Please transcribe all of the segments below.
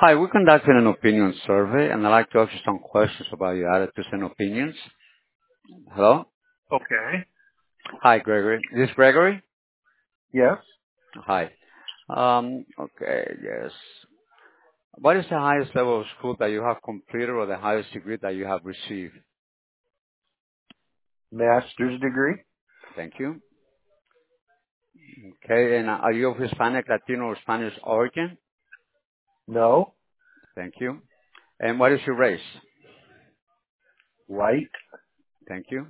Hi, we're conducting an opinion survey, and I'd like to ask you some questions about your attitudes and opinions. Hello? Okay. Hi, Gregory. Is this Gregory? Yes. Hi. Okay, yes. What is the highest level of school that you have completed or the highest degree that you have received? Master's degree? Thank you. Okay, and are you of Hispanic, Latino, or Spanish origin? No. Thank you. And what is your race? White? Thank you.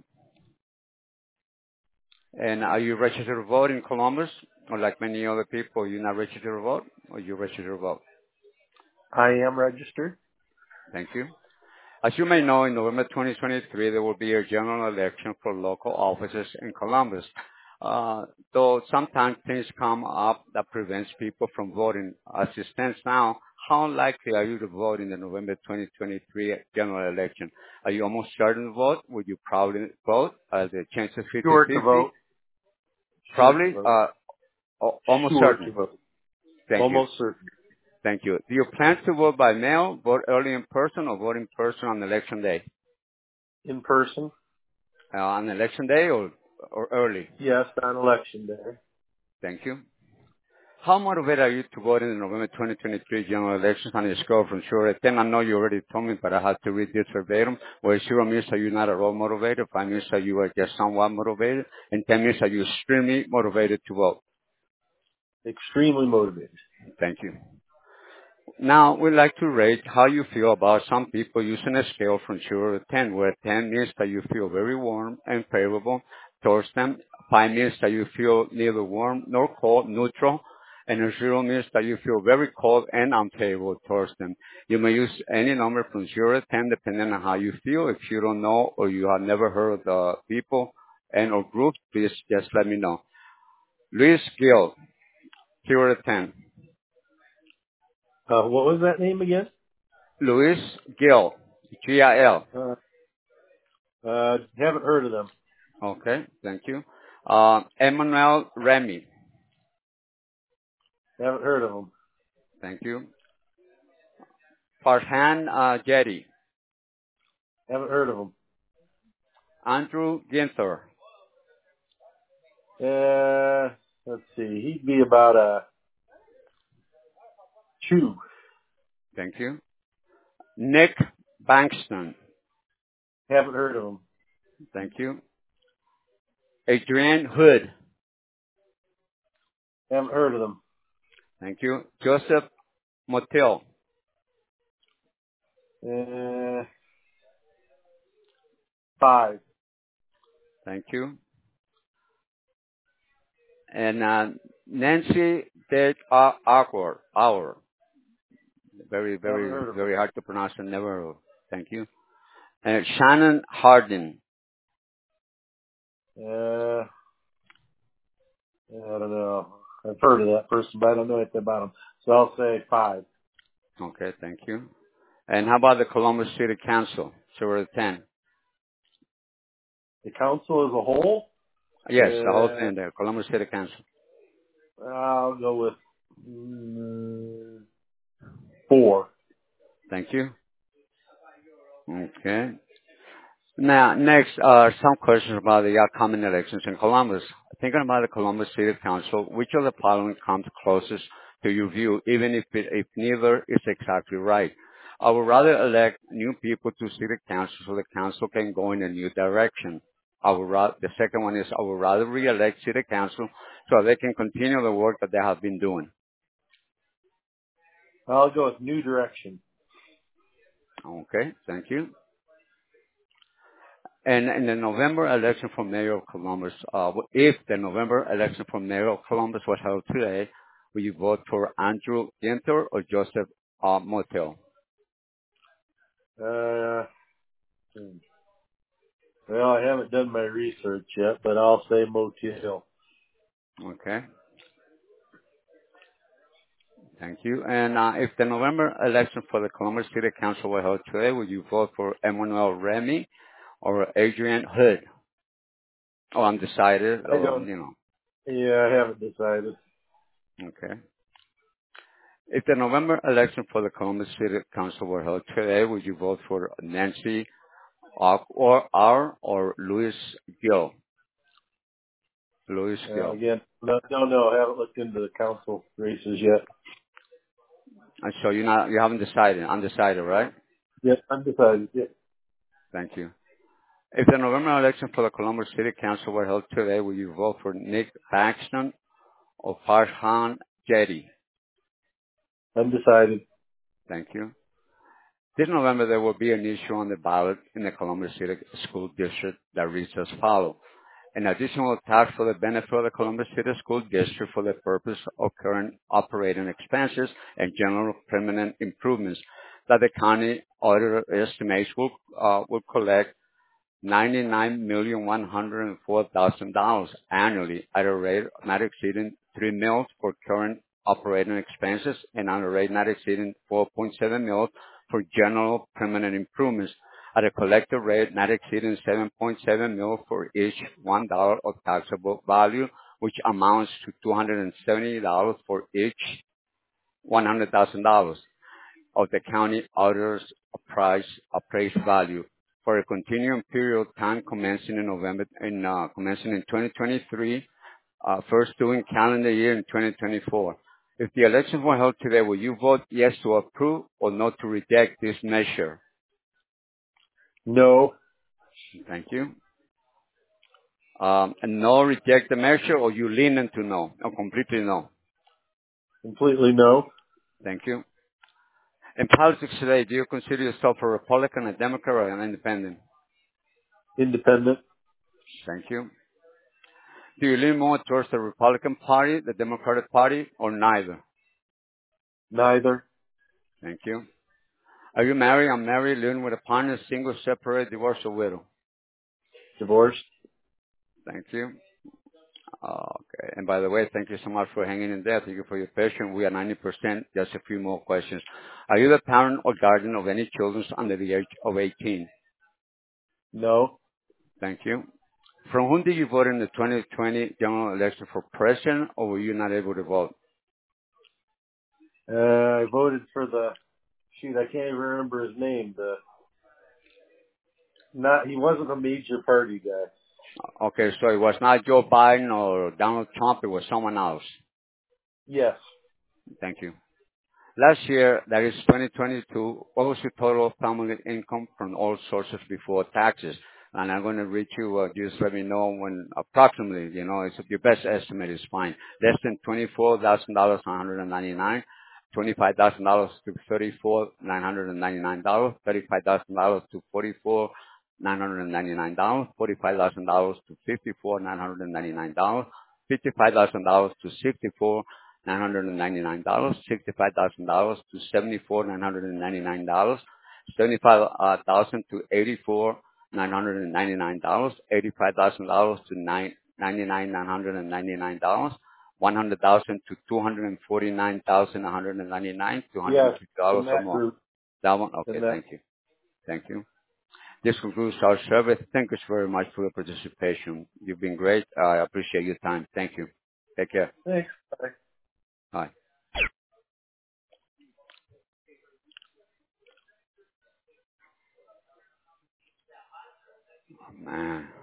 And are you registered to vote in Columbus? Or like many other people, you're not registered to vote? Or you're registered to vote? I am registered. Thank you. As you may know, in November 2023, there will be a general election for local offices in Columbus. Though sometimes things come up that prevents people from voting. As it stands now, how likely are you to vote in the November 2023 general election? Are you almost certain to vote? Would you probably vote? Are the chances Sure to 50-50? vote. Sure to Probably? vote. Almost Sure to certain. vote. Thank you. Almost certain. Thank you. Do you plan to vote by mail, vote early in person, or vote in person on election day? In person? On election day or early? Yes, on election day. Thank you. How motivated are you to vote in the November 2023 general elections on a scale from 0 to 10? I know you already told me, but I have to read this verbatim. Where 0 means that you're not at all motivated, 5 means that you are just somewhat motivated, and 10 means that you're extremely motivated to vote. Extremely motivated. Thank you. Now, we'd like to rate how you feel about some people using a scale from 0 to 10, where 10 means that you feel very warm and favorable towards them. 5 means that you feel neither warm nor cold, neutral. And a 0 means that you feel very cold and unfavorable towards them. You may use any number from 0 to 10 depending on how you feel. If you don't know or you have never heard of the people and or groups, please just let me know. Luis Gil, 0 to 10. What was that name again? Luis Gil, Gil. Haven't heard of them. Okay, thank you. Emmanuel Remy. Haven't heard of them. Thank you. Farhan Jetty. Haven't heard of them. Andrew Ginther. Let's see. He'd be about a 2. Thank you. Nick Bankston. Haven't heard of them. Thank you. Adrienne Hood. Haven't heard of them. Thank you. Joseph Motil. Uh, 5. Thank you. And Nancy Dick Awkward. Hour. Very, Haven't very, heard of them. very hard to pronounce and never. Thank you. And Shannon Hardin. I don't know. I've heard of that person, but I don't know anything about them. So I'll say 5. Okay, thank you. And how about the Columbus City Council? 0 to 10. The council as a whole, Yes, the whole thing, the Columbus City Council. I'll go with 4. Thank you. Okay. Now, next are some questions about the upcoming elections in Columbus. Thinking about the Columbus City Council, which of the following comes closest to your view, even if neither is exactly right? I would rather elect new people to city council so the council can go in a new direction. The second one is I would rather re-elect city council so they can continue the work that they have been doing. I'll go with new direction. Okay, thank you. And in the November election for mayor of Columbus, if the November election for mayor of Columbus was held today, will you vote for Andrew Ginter or Joseph Motel? Uh, well, I haven't done my research yet, but I'll say Motel. Okay, thank you. And if the November election for the Columbus City Council were held today, would you vote for Emmanuel Remy or Adrian Hood? Oh, undecided, I don't. Yeah, I haven't decided. Okay. If the November election for the Columbus City Council were held today, would you vote for Nancy Ock or R or Louis Gill? Louis Gill. Again, no, I haven't looked into the council races yet. And so you haven't decided, undecided, right? Yes, undecided. Yeah. Thank you. If the November election for the Columbus City Council were held today, would you vote for Nick Paxton or Farhan Jetty? Undecided. Thank you. This November, there will be an issue on the ballot in the Columbus City School District that reads as follows. An additional tax for the benefit of the Columbus City School District for the purpose of current operating expenses and general permanent improvements that the county auditor estimates will collect $99,104,000 annually at a rate not exceeding 3 mils for current operating expenses and at a rate not exceeding 4.7 mils for general permanent improvements at a collective rate not exceeding 7.7 mils for each $1 of taxable value, which amounts to $270 for each $100,000 of the county auditor's appraised value for a continuing period of time commencing in commencing in 2023, first doing calendar year in 2024. If the elections were held today, will you vote yes to approve or no to reject this measure? No. Thank you. And no reject the measure, or you lean into no, or completely no? Completely no. Thank you. In politics today, do you consider yourself a Republican, a Democrat, or an independent? Independent. Thank you. Do you lean more towards the Republican Party, the Democratic Party, or neither? Neither. Thank you. Are you married, unmarried, living with a partner, single, separate, divorced, or widow? Divorced. Thank you. Okay. And by the way, thank you so much for hanging in there. Thank you for your patience. We are 90%. Just a few more questions. Are you the parent or guardian of any children under the age of 18? No. Thank you. From whom did you vote in the 2020 general election for president, or were you not able to vote? I voted for I can't even remember his name. He wasn't a major party guy. Okay, so it was not Joe Biden or Donald Trump. It was someone else. Yes. Thank you. Last year, that is 2022, what was your total family income from all sources before taxes? And I'm going to read you, just let me know when approximately, it's your best estimate is fine. Less than $24,000, $199, $25,000 to $34,999, $35,000 to $44,999, $45,000 to $54,999, $55,000 to $64,999, $65,000 to $74,999, $75,000 to $84,999, $85,000 to $99,999, $100,000 to $249,199, Yes. In $250 or that more. group. That one? Okay, thank you. Thank you. This concludes our service. Thank you very much for your participation. You've been great. I appreciate your time. Thank you. Take care. Thanks. Bye. Bye. Man.